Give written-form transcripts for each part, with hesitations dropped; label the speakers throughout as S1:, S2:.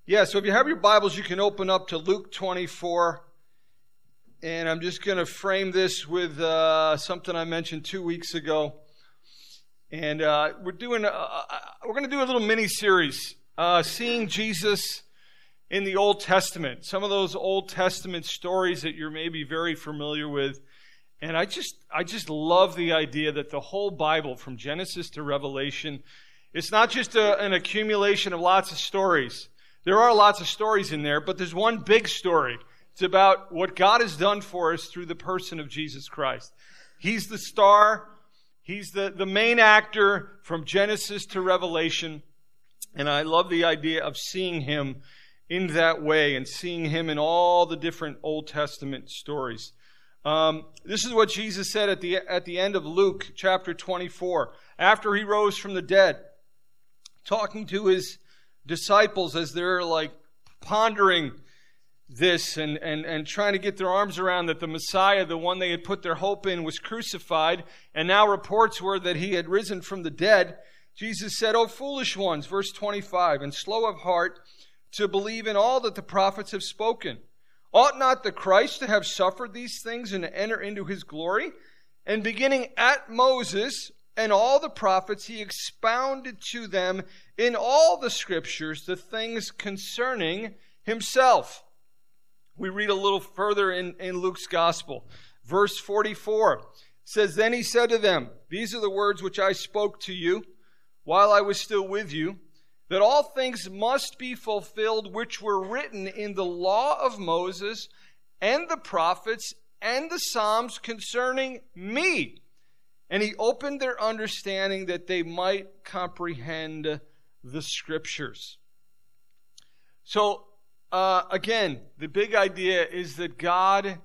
S1: Yeah, so if you have your Bibles, you can open up to Luke 24. And I'm just going to frame this with something I mentioned 2 weeks ago. And we're going to do a little mini-series, seeing Jesus in the Old Testament. Some of those Old Testament stories that you're maybe very familiar with. And I just love the idea that the whole Bible, from Genesis to Revelation, it's not just an accumulation of lots of stories. There are lots of stories in there, but there's one big story. It's about what God has done for us through the person of Jesus Christ. He's the star. He's the main actor from Genesis to Revelation. And I love the idea of seeing him in that way and seeing him in all the different Old Testament stories. This is what Jesus said at the end of Luke chapter 24, after he rose from the dead, talking to his disciples as they're like pondering this and trying to get their arms around that the Messiah, the one they had put their hope in, was crucified, and now reports were that he had risen from the dead. Jesus said, "O foolish ones," verse 25, "and slow of heart to believe in all that the prophets have spoken. Ought not the Christ to have suffered these things and to enter into his glory? And beginning at Moses and all the prophets, he expounded to them in all the scriptures the things concerning himself." We read a little further in Luke's gospel. Verse 44 says, "Then he said to them, These are the words which I spoke to you while I was still with you, that all things must be fulfilled which were written in the law of Moses and the prophets and the Psalms concerning me. And he opened their understanding that they might comprehend the scriptures." So, again, the big idea is that God,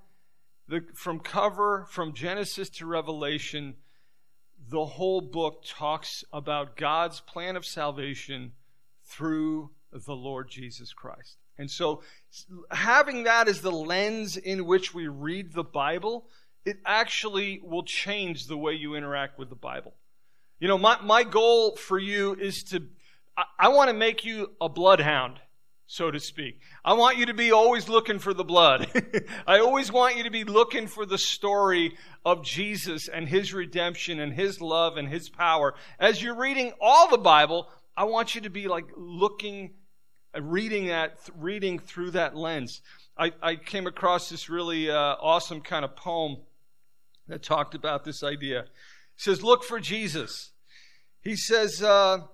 S1: from Genesis to Revelation, the whole book talks about God's plan of salvation through the Lord Jesus Christ. And so, having that as the lens in which we read the Bible, it actually will change the way you interact with the Bible. You know, my goal for you is I want to make you a bloodhound, so to speak. I want you to be always looking for the blood. I always want you to be looking for the story of Jesus and his redemption and his love and his power. As you're reading all the Bible, I want you to be like reading through that lens. I came across this really awesome kind of poem that talked about this idea. It says, "Look for Jesus." He says, an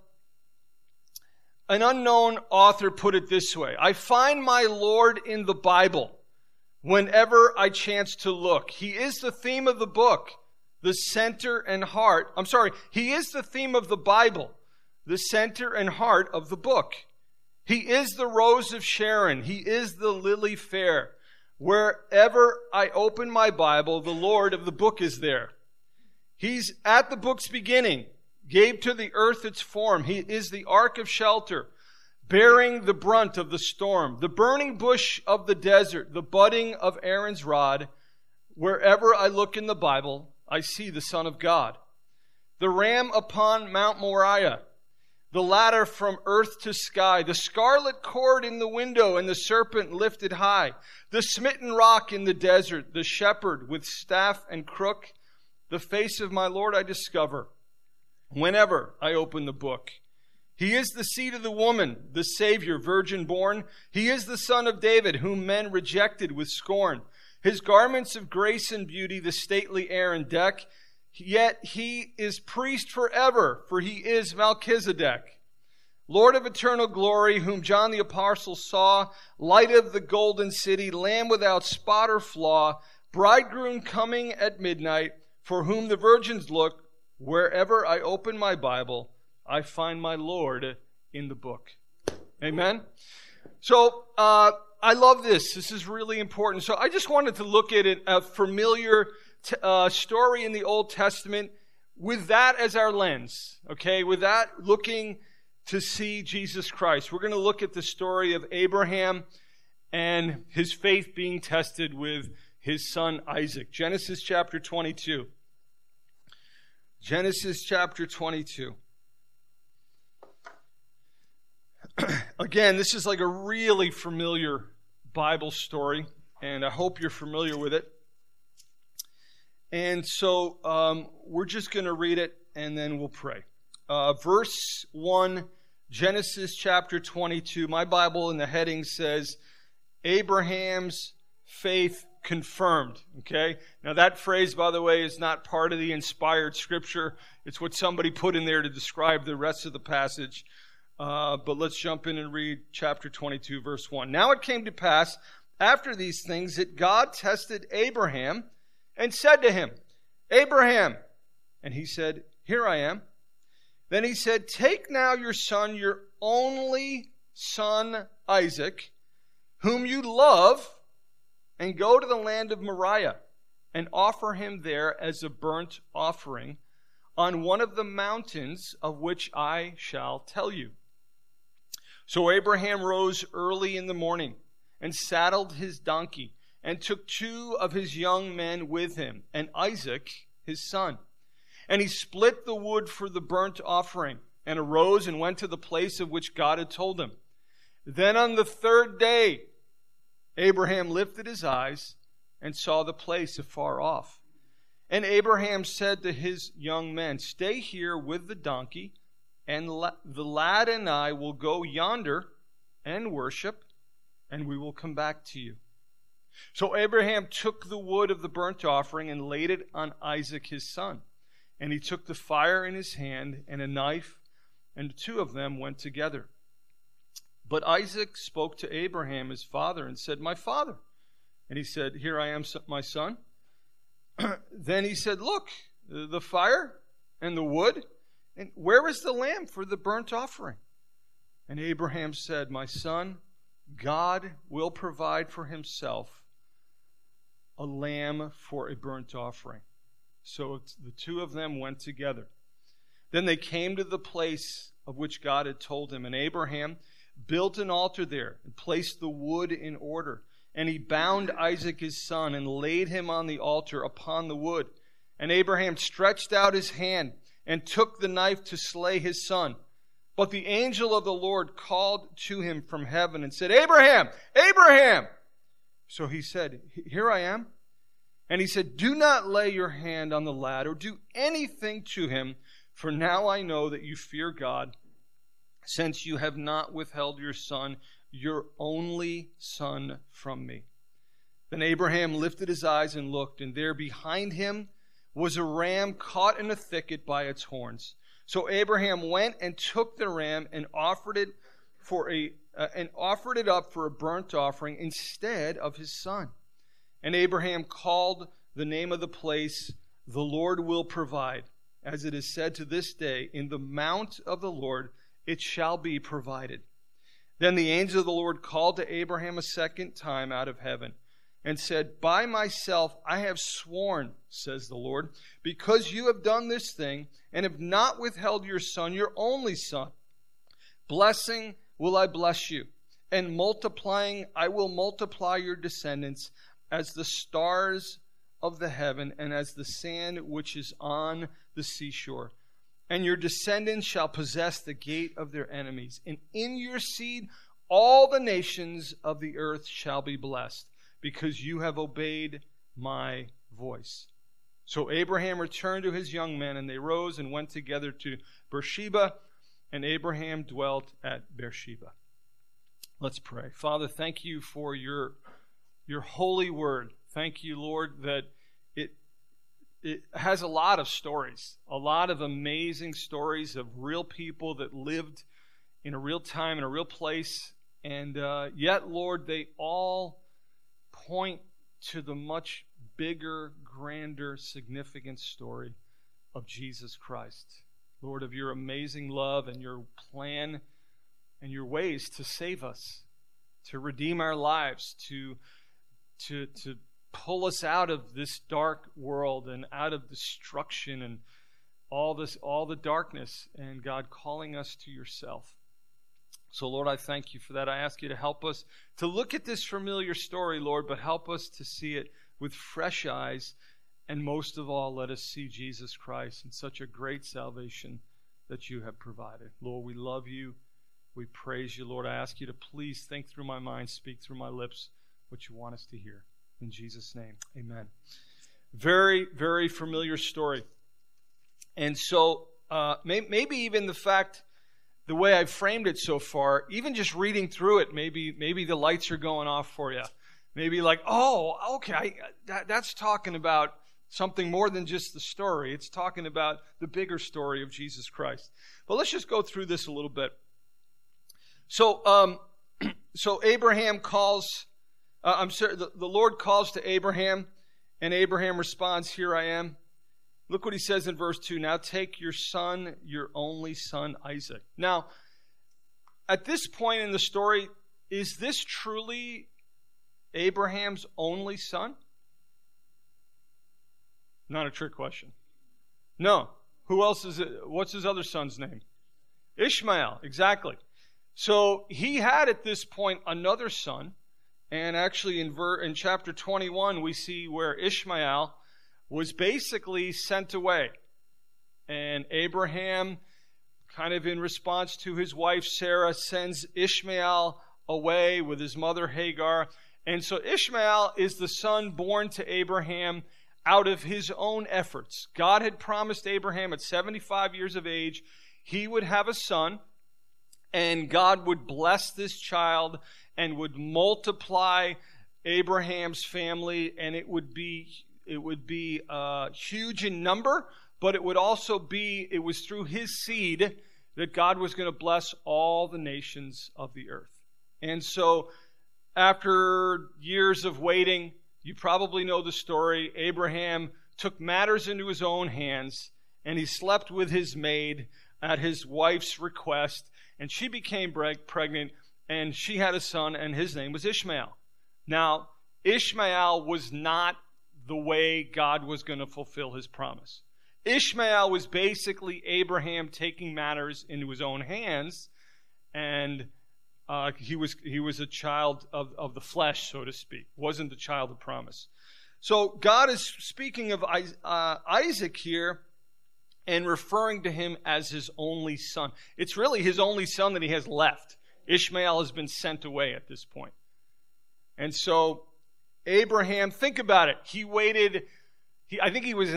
S1: unknown author put it this way: "I find my Lord in the Bible whenever I chance to look. He is the theme of the book, the center and heart." He is the theme of the Bible, the center and heart of the book. He is the rose of Sharon. He is the lily fair. Wherever I open my Bible, the Lord of the book is there. He's at the book's beginning, gave to the earth its form. He is the ark of shelter, bearing the brunt of the storm, the burning bush of the desert, the budding of Aaron's rod. Wherever I look in the Bible, I see the Son of God. The ram upon Mount Moriah, the ladder from earth to sky, the scarlet cord in the window and the serpent lifted high, the smitten rock in the desert, the shepherd with staff and crook. The face of my Lord I discover whenever I open the book. He is the seed of the woman, the Savior, virgin born. He is the Son of David, whom men rejected with scorn. His garments of grace and beauty, the stately Aaron deck. Yet he is priest forever, for he is Melchizedek. Lord of eternal glory, whom John the Apostle saw, light of the golden city, lamb without spot or flaw, bridegroom coming at midnight, for whom the virgins look. Wherever I open my Bible, I find my Lord in the book. Amen? So, I love this. This is really important. So I just wanted to look at a familiar story in the Old Testament with that as our lens. Okay? With that, looking to see Jesus Christ. We're going to look at the story of Abraham and his faith being tested with his son Isaac. Genesis chapter 22. Genesis chapter 22. Again, this is like a really familiar Bible story, and I hope you're familiar with it. And so we're just going to read it, and then we'll pray. Verse 1, Genesis chapter 22. My Bible in the heading says, Abraham's faith confirmed. Okay? Now that phrase, by the way, is not part of the inspired scripture. It's what somebody put in there to describe the rest of the passage. But let's jump in and read chapter 22, verse 1. Now it came to pass after these things that God tested Abraham and said to him, Abraham. And he said, Here I am. Then he said, Take now your son, your only son Isaac, whom you love, and go to the land of Moriah, and offer him there as a burnt offering on one of the mountains of which I shall tell you. So Abraham rose early in the morning, and saddled his donkey, and took 2 of his young men with him, and Isaac his son. And he split the wood for the burnt offering, and arose and went to the place of which God had told him. Then on the 3rd day, Abraham lifted his eyes and saw the place afar off. And Abraham said to his young men, Stay here with the donkey, and the lad and I will go yonder and worship, and we will come back to you. So Abraham took the wood of the burnt offering and laid it on Isaac his son. And he took the fire in his hand and a knife, and the 2 of them went together. But Isaac spoke to Abraham his father and said, My father. And he said, Here I am, my son. Then he said, Look, the fire and the wood, and where is the lamb for the burnt offering? And Abraham said, My son, God will provide for himself a lamb for a burnt offering. So the 2 of them went together. Then they came to the place of which God had told him. And Abraham built an altar there and placed the wood in order. And he bound Isaac his son and laid him on the altar upon the wood. And Abraham stretched out his hand and took the knife to slay his son. But the angel of the Lord called to him from heaven and said, Abraham, Abraham! So he said, Here I am. And he said, Do not lay your hand on the lad or do anything to him, for now I know that you fear God, since you have not withheld your son, your only son, from me. Then Abraham lifted his eyes and looked, and there behind him was a ram caught in a thicket by its horns. So Abraham went and took the ram and offered it up for a burnt offering instead of his son. And Abraham called the name of the place, The Lord Will Provide. As it is said to this day, In the mount of the Lord it shall be provided. Then the angel of the Lord called to Abraham a second time out of heaven, and said, By myself I have sworn, says the Lord, because you have done this thing, and have not withheld your son, your only son. Blessing will I bless you, and multiplying I will multiply your descendants as the stars of the heaven, and as the sand which is on the seashore. And your descendants shall possess the gate of their enemies. And in your seed all the nations of the earth shall be blessed, because you have obeyed my voice. So Abraham returned to his young men, and they rose and went together to Beersheba, and Abraham dwelt at Beersheba. Let's pray. Father, thank you for your holy word. Thank you, Lord, that it has a lot of stories, a lot of amazing stories of real people that lived in a real time, in a real place. And yet, Lord, they all point to the much bigger, grander, significant story of Jesus Christ. Lord, of your amazing love and your plan and your ways to save us, to redeem our lives, to pull us out of this dark world and out of destruction and all the darkness, and God calling us to yourself. So, Lord, I thank you for that. I ask you to help us to look at this familiar story, Lord, but help us to see it with fresh eyes, and most of all, let us see Jesus Christ and such a great salvation that you have provided. Lord, we love you. We praise you, Lord. I ask you to please think through my mind, speak through my lips what you want us to hear. In Jesus' name, amen. Very, very familiar story. And so maybe even the way I've framed it so far, even just reading through it, maybe the lights are going off for you. Maybe like, oh, okay, that's talking about something more than just the story. It's talking about the bigger story of Jesus Christ. But let's just go through this a little bit. So Abraham calls, the Lord calls to Abraham, and Abraham responds, "Here I am." Look what he says in verse 2. "Now take your son, your only son, Isaac." Now, at this point in the story, is this truly Abraham's only son? Not a trick question. No. Who else is it? What's his other son's name? Ishmael, exactly. So he had at this point another son, and actually in chapter 21 we see where Ishmael was basically sent away. And Abraham, kind of in response to his wife Sarah, sends Ishmael away with his mother Hagar. And so Ishmael is the son born to Abraham out of his own efforts. God had promised Abraham at 75 years of age he would have a son, and God would bless this child and would multiply Abraham's family, and it would be huge in number, but it was through his seed that God was going to bless all the nations of the earth. And so after years of waiting, you probably know the story, Abraham took matters into his own hands, and he slept with his maid at his wife's request, and she became pregnant, and she had a son, and his name was Ishmael. Now, Ishmael was not the way God was going to fulfill his promise. Ishmael was basically Abraham taking matters into his own hands, and he was a child of the flesh, so to speak. Wasn't the child of promise. So God is speaking of Isaac here and referring to him as his only son. It's really his only son that he has left. Ishmael has been sent away at this point. And so Abraham, think about it. He waited, I think he was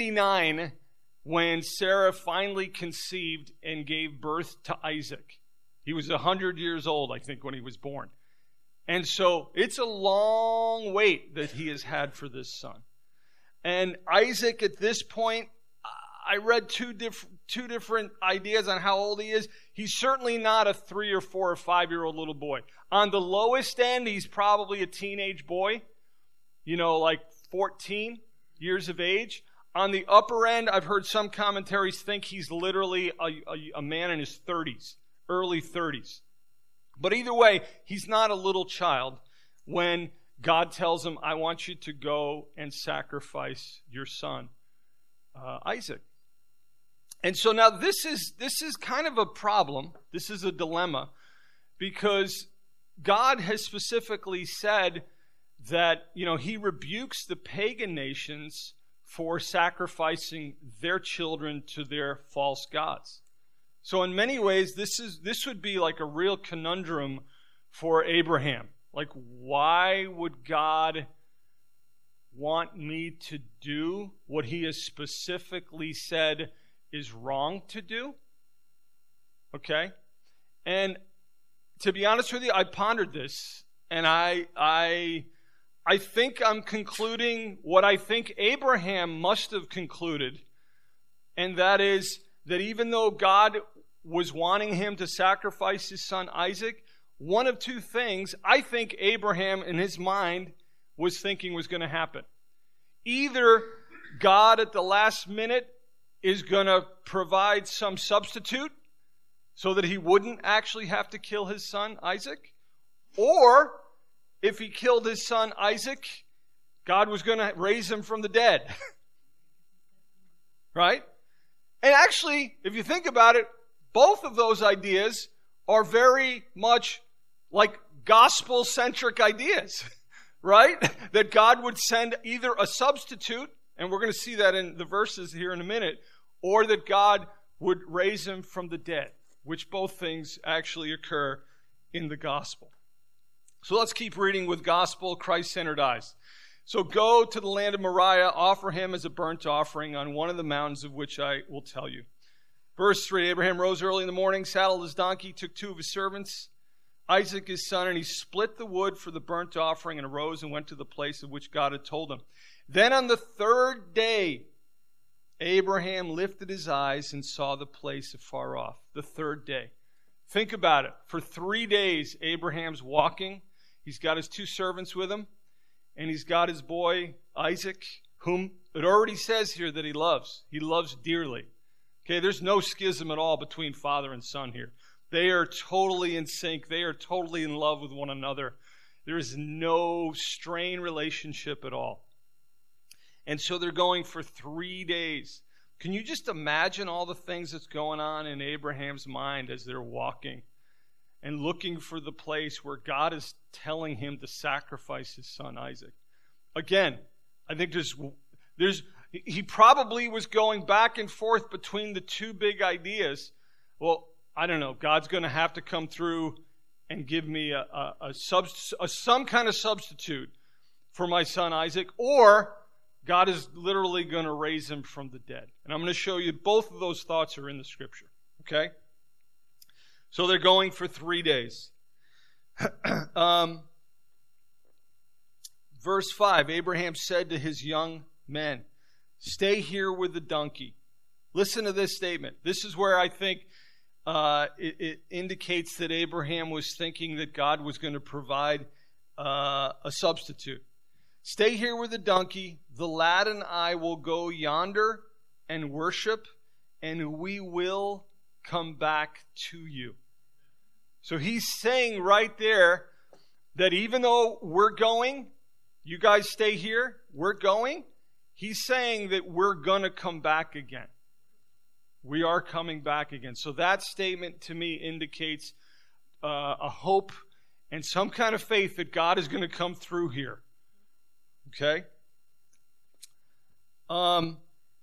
S1: 99 when Sarah finally conceived and gave birth to Isaac. He was 100 years old, I think, when he was born. And so it's a long wait that he has had for this son. And Isaac at this point, I read two different ideas on how old he is. He's certainly not a 3 or 4 or 5-year-old little boy. On the lowest end, he's probably a teenage boy, like 14 years of age. On the upper end, I've heard some commentaries think he's literally a man in his 30s, early 30s. But either way, he's not a little child when God tells him, "I want you to go and sacrifice your son, Isaac." And so now this is kind of a problem. This is a dilemma, because God has specifically said that, he rebukes the pagan nations for sacrificing their children to their false gods. So in many ways, this would be like a real conundrum for Abraham. Like, why would God want me to do what he has specifically said is wrong to do? Okay? And to be honest with you, I pondered this, and I think I'm concluding what I think Abraham must have concluded, and that is that even though God was wanting him to sacrifice his son Isaac, one of two things I think Abraham in his mind was thinking was going to happen. Either God at the last minute is going to provide some substitute so that he wouldn't actually have to kill his son Isaac, or if he killed his son Isaac, God was going to raise him from the dead. Right? And actually, if you think about it, both of those ideas are very much like gospel-centric ideas, right? That God would send either a substitute, and we're going to see that in the verses here in a minute, or that God would raise him from the dead. which both things actually occur in the gospel. So let's keep reading with gospel, Christ-centered eyes. So go to the land of Moriah, offer him as a burnt offering on one of the mountains of which I will tell you. Verse 3, Abraham rose early in the morning, saddled his donkey, took 2 of his servants, Isaac his son, and he split the wood for the burnt offering and arose and went to the place of which God had told him. Then on the 3rd day, Abraham lifted his eyes and saw the place afar off. The 3rd day. Think about it. For 3 days, Abraham's walking. He's got his 2 servants with him, and he's got his boy, Isaac, whom it already says here that he loves. He loves dearly. Okay, there's no schism at all between father and son here. They are totally in sync. They are totally in love with one another. There is no strained relationship at all. And so they're going for 3 days. Can you just imagine all the things that's going on in Abraham's mind as they're walking and looking for the place where God is telling him to sacrifice his son Isaac? Again, I think he probably was going back and forth between the 2 big ideas. Well, I don't know. God's going to have to come through and give me some kind of substitute for my son Isaac, or God is literally going to raise him from the dead. And I'm going to show you both of those thoughts are in the scripture. Okay? So they're going for 3 days. Verse 5, Abraham said to his young men, "Stay here with the donkey." Listen to this statement. This is where I think it indicates that Abraham was thinking that God was going to provide a substitute. "Stay here with the donkey. The lad and I will go yonder and worship, and we will come back to you." So he's saying right there that even though we're going, you guys stay here, we're going, he's saying that we're going to come back again. We are coming back again. So that statement to me indicates a hope and some kind of faith that God is going to come through here. Okay? And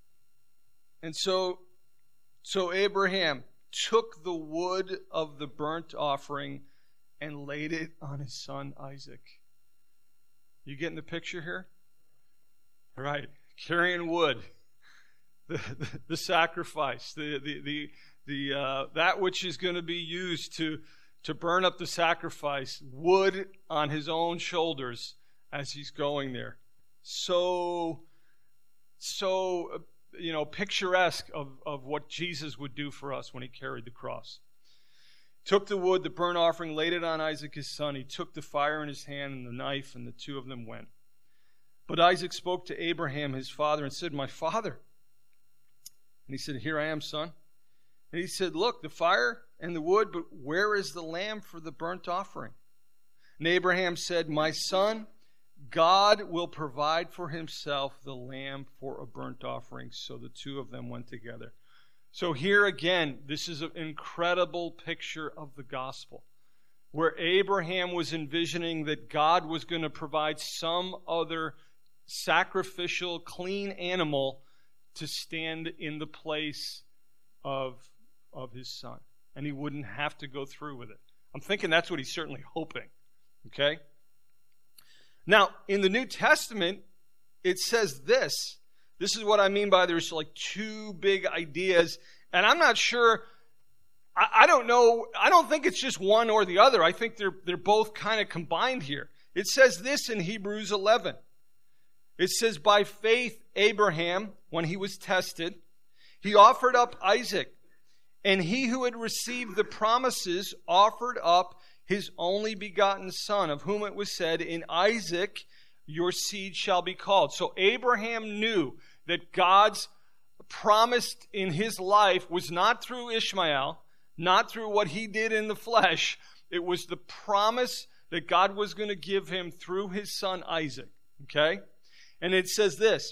S1: so Abraham took the wood of the burnt offering and laid it on his son Isaac. You getting the picture here? Right. Carrying wood. The sacrifice, that which is going to be used to burn up the sacrifice, wood on his own shoulders as he's going there. So picturesque of what Jesus would do for us when he carried the cross. Took the wood, the burnt offering, laid it on Isaac his son. He took the fire in his hand and the knife, and the 2 of them went. But Isaac spoke to Abraham his father and said, "My father." And he said, "Here I am, son." And he said, "Look, the fire and the wood, but where is the lamb for the burnt offering?" And Abraham said, "My son, God will provide for himself the lamb for a burnt offering." So the 2 of them went together. So here again, this is an incredible picture of the gospel, where Abraham was envisioning that God was going to provide some other sacrificial, clean animal to stand in the place of his son. And he wouldn't have to go through with it. I'm thinking that's what he's certainly hoping. Okay? Now, in the New Testament, it says this. This is what I mean by there's like 2 big ideas. And I'm not sure, I don't know, I don't think it's just one or the other. I think they're both kind of combined here. It says this in Hebrews 11. It says, "By faith, Abraham, when he was tested, he offered up Isaac. And he who had received the promises offered up his only begotten son, of whom it was said, 'In Isaac your seed shall be called.'" So Abraham knew that God's promise in his life was not through Ishmael, not through what he did in the flesh. It was the promise that God was going to give him through his son Isaac. Okay? And it says this,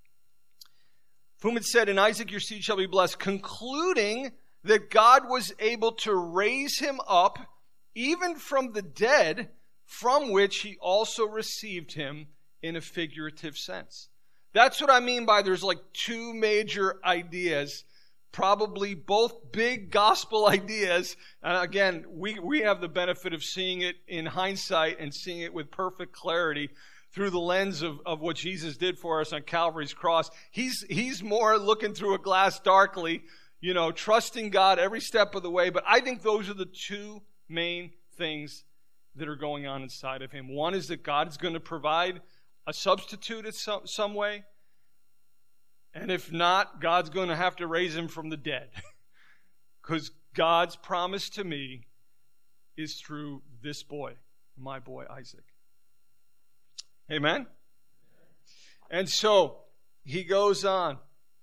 S1: "Of whom it said, 'In Isaac your seed shall be blessed,' concluding that God was able to raise him up even from the dead, from which he also received him in a figurative sense." That's what I mean by there's like 2 major ideas probably both big gospel ideas. And again, we have the benefit of seeing it in hindsight and seeing it with perfect clarity through the lens of what Jesus did for us on Calvary's cross. He's more looking through a glass darkly, trusting God every step of the way. But I think those are the two main things that are going on inside of him. One is that God's going to provide a substitute in some way. And if not, God's going to have to raise him from the dead. Because God's promise to me is through this boy, my boy Isaac. Amen? And so, he goes on.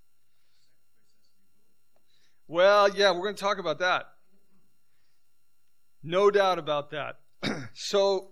S1: Well, yeah, we're going to talk about that. No doubt about that. So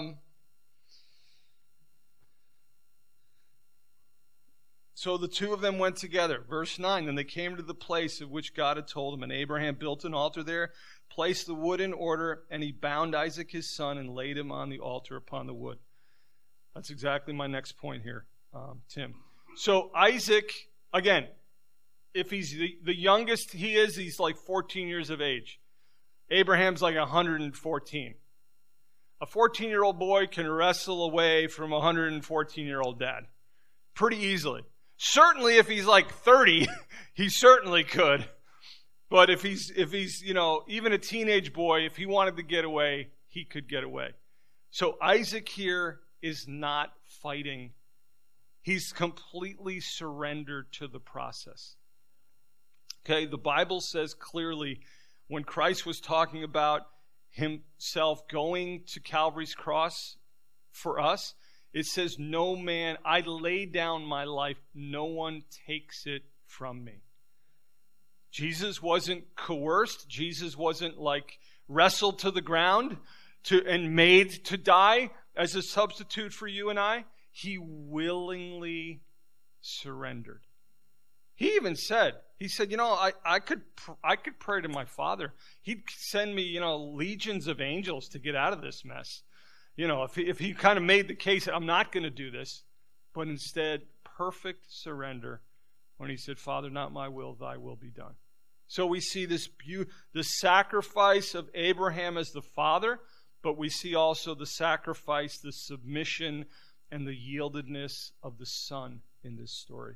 S1: the two of them went together. Verse 9, then they came to the place of which God had told him, and Abraham built an altar there, placed the wood in order, and he bound Isaac his son and laid him on the altar upon the wood. That's exactly my next point here, Tim. So Isaac, again, if he's the youngest he is, he's like 14 years of age. Abraham's like 114. A 14-year-old boy can wrestle away from a 114-year-old dad pretty easily. Certainly if he's like 30, he certainly could. But if he's even a teenage boy, if he wanted to get away, he could get away. So Isaac here is not fighting. He's completely surrendered to the process. Okay, the Bible says clearly when Christ was talking about himself going to Calvary's cross for us, it says, no man, I lay down my life, no one takes it from me. Jesus wasn't coerced. Jesus wasn't like wrestled to the ground and made to die as a substitute for you and I. He willingly surrendered. He even said, I could pray to my Father. He'd send me, legions of angels to get out of this mess. If he kind of made the case, I'm not going to do this, but instead, perfect surrender when he said, Father, not my will, thy will be done. So we see the sacrifice of Abraham as the father, but we see also the sacrifice, the submission, and the yieldedness of the son in this story.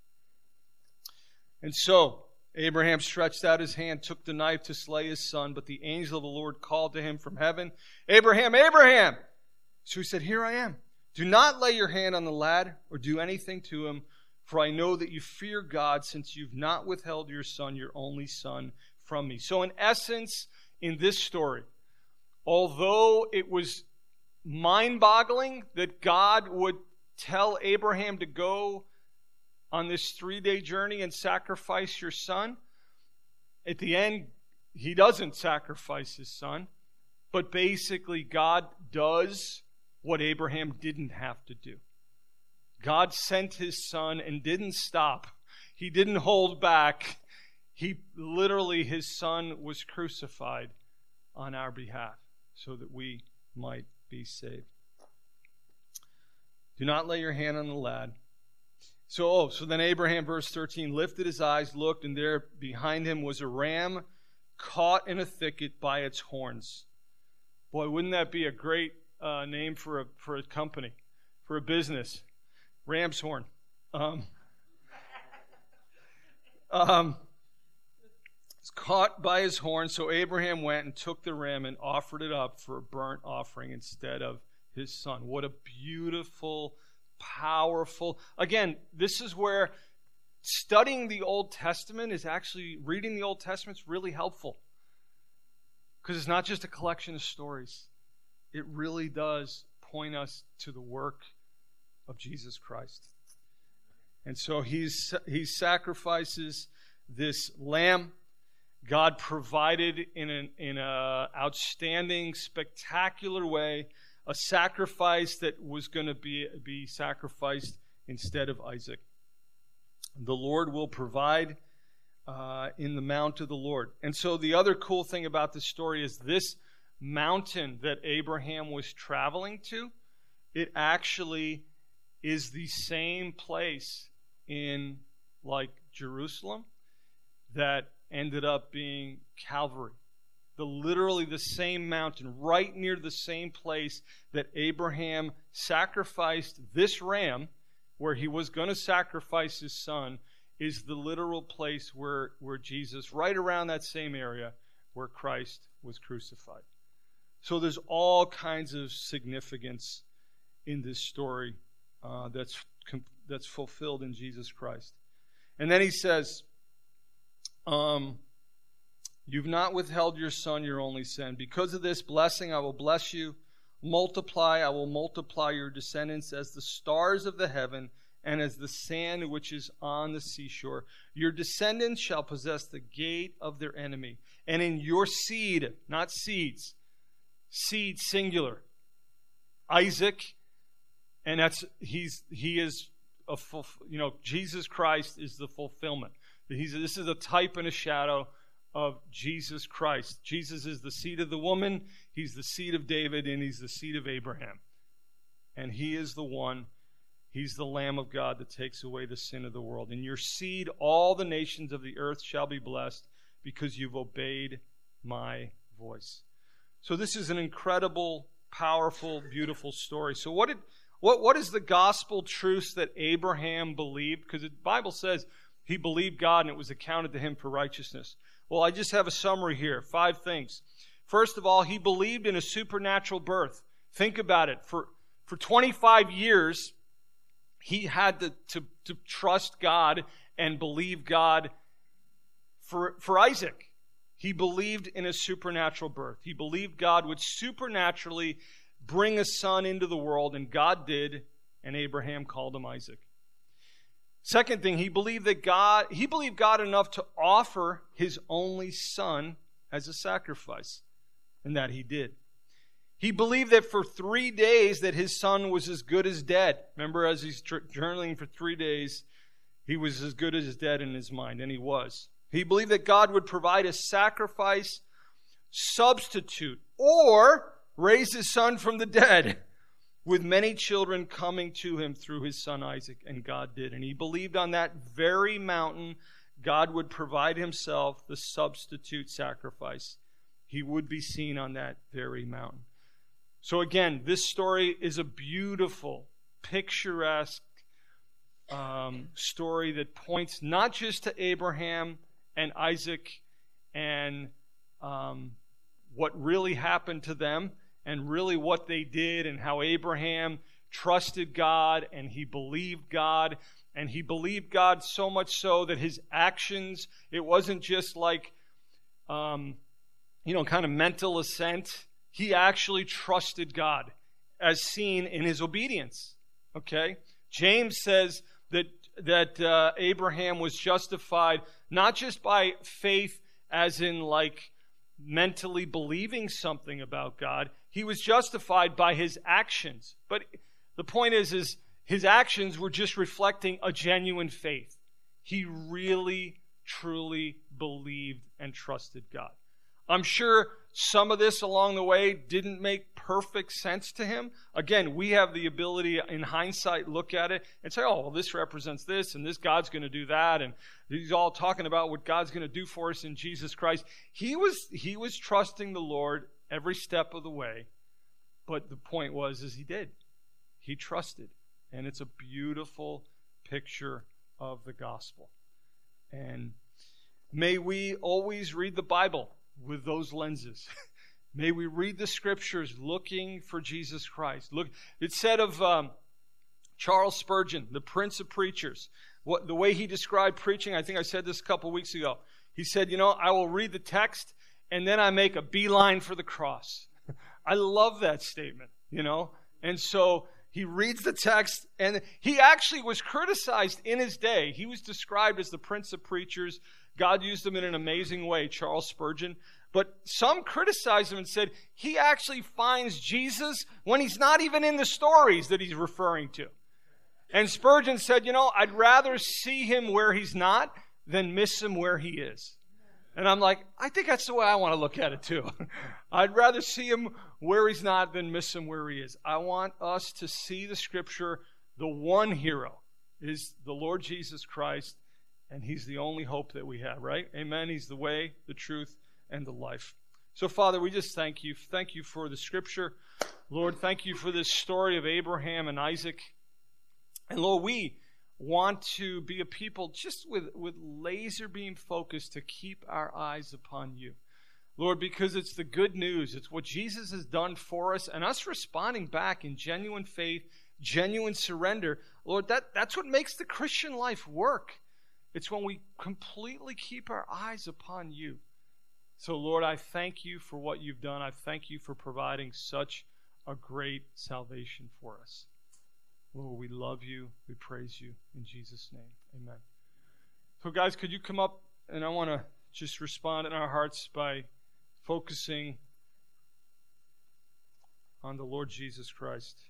S1: And so, Abraham stretched out his hand, took the knife to slay his son, but the angel of the Lord called to him from heaven, Abraham, Abraham! So he said, here I am. Do not lay your hand on the lad or do anything to him, for I know that you fear God, since you've not withheld your son, your only son, from me. So in essence, in this story, although it was mind-boggling that God would tell Abraham to go on this 3-day journey and sacrifice your son, at the end, he doesn't sacrifice his son, but basically God does what Abraham didn't have to do. God sent his son and didn't stop. He didn't hold back. His son was crucified on our behalf so that we might be saved. Do not lay your hand on the lad. So then Abraham, verse 13, lifted his eyes, looked, and there behind him was a ram caught in a thicket by its horns. Boy, wouldn't that be a great name for a company, for a business? Ram's horn. It's caught by his horn, so Abraham went and took the ram and offered it up for a burnt offering instead of his son. What a beautiful, powerful. Again, this is where studying the Old Testament is actually, reading the Old Testament is really helpful. Because it's not just a collection of stories. It really does point us to the work of Jesus Christ. And so he sacrifices this lamb. God provided in an outstanding, spectacular way a sacrifice that was going to be sacrificed instead of Isaac. The Lord will provide in the mount of the Lord. And so the other cool thing about this story is this mountain that Abraham was traveling to, it actually is the same place in like Jerusalem that ended up being Calvary. Literally the same mountain, right near the same place that Abraham sacrificed this ram, where he was going to sacrifice his son, is the literal place where Jesus, right around that same area where Christ was crucified. So there's all kinds of significance in this story that's fulfilled in Jesus Christ. And then he says, you've not withheld your son, your only son. Because of this blessing, I will bless you. I will multiply your descendants as the stars of the heaven and as the sand which is on the seashore. Your descendants shall possess the gate of their enemy. And in your seed, not seeds, seed singular, Isaac, and Jesus Christ is the fulfillment. This is a type and a shadow of Jesus Christ. Jesus is the seed of the woman, he's the seed of David, and he's the seed of Abraham. And he is the one, he's the Lamb of God that takes away the sin of the world. In your seed, all the nations of the earth shall be blessed because you've obeyed my voice. So this is an incredible, powerful, beautiful story. So what is the gospel truth that Abraham believed? Because the Bible says he believed God and it was accounted to him for righteousness. Well, I just have a summary here. 5 things. First of all, he believed in a supernatural birth. Think about it. For 25 years, he had to trust God and believe God for Isaac. He believed in a supernatural birth. He believed God would supernaturally bring a son into the world, and God did, and Abraham called him Isaac. Second thing, he believed God enough to offer his only son as a sacrifice, and that he did. He believed that for 3 days that his son was as good as dead. Remember, as he's journaling for 3 days, he was as good as dead in his mind, and he was. He believed that God would provide a sacrifice substitute or raise his son from the dead, with many children coming to him through his son Isaac, and God did. And he believed on that very mountain God would provide himself the substitute sacrifice. He would be seen on that very mountain. So again, this story is a beautiful, picturesque story that points not just to Abraham and Isaac and what really happened to them, and really what they did, and how Abraham trusted God and he believed God. And he believed God so much so that his actions, it wasn't just like, kind of mental assent. He actually trusted God, as seen in his obedience. Okay? James says that Abraham was justified not just by faith as in like mentally believing something about God. He was justified by his actions. But the point is his actions were just reflecting a genuine faith. He really, truly believed and trusted God. I'm sure some of this along the way didn't make perfect sense to him. Again, we have the ability in hindsight look at it and say, oh, well, this represents this, and this God's going to do that, and he's all talking about what God's going to do for us in Jesus Christ. He was trusting the Lord every step of the way, but the point was he did. He trusted, and it's a beautiful picture of the gospel. And may we always read the Bible with those lenses. May we read the scriptures looking for Jesus Christ. Look, it said of Charles Spurgeon, the Prince of Preachers, the way he described preaching, I think I said this a couple weeks ago. He said, I will read the text and then I make a beeline for the cross. I love that statement, And so he reads the text, and he actually was criticized in his day. He was described as the Prince of Preachers. God used him in an amazing way, Charles Spurgeon. But some criticized him and said he actually finds Jesus when he's not even in the stories that he's referring to. And Spurgeon said, I'd rather see him where he's not than miss him where he is. And I'm like, I think that's the way I want to look at it too. I'd rather see him where he's not than miss him where he is. I want us to see the scripture. The one hero is the Lord Jesus Christ, And he's the only hope that we have, right? Amen. He's the way, the truth, and the life. So, Father, we just thank you. Thank you for the scripture. Lord, thank you for this story of Abraham and Isaac. And Lord, we want to be a people just with laser beam focus to keep our eyes upon you. Lord, because it's the good news. It's what Jesus has done for us, and us responding back in genuine faith, genuine surrender. Lord, that's what makes the Christian life work. It's when we completely keep our eyes upon you. So, Lord, I thank you for what you've done. I thank you for providing such a great salvation for us. Lord, we love you. We praise you. In Jesus' name, amen. So, guys, could you come up? And I want to just respond in our hearts by focusing on the Lord Jesus Christ.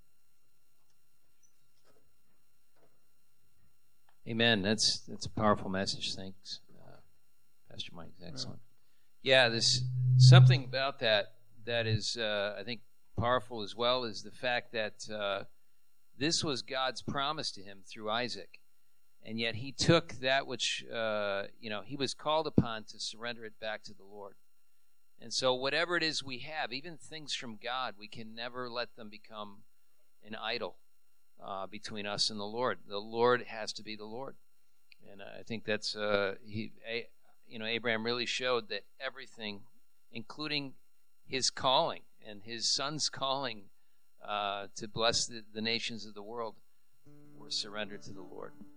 S2: Amen. That's a powerful message. Thanks, Pastor Mike. Excellent. Yeah, there's something about that is, I think, powerful as well, is the fact that this was God's promise to him through Isaac. And yet he took that which, he was called upon to surrender it back to the Lord. And so whatever it is we have, even things from God, we can never let them become an idol between us and the Lord. The Lord has to be the Lord. And I think that's, Abraham really showed that everything, including his calling and his son's calling to bless the nations of the world, were surrendered to the Lord.